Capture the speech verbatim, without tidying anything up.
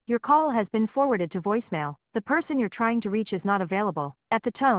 Your call has been forwarded to voicemail. The person you're trying to reach is not available. At the tone.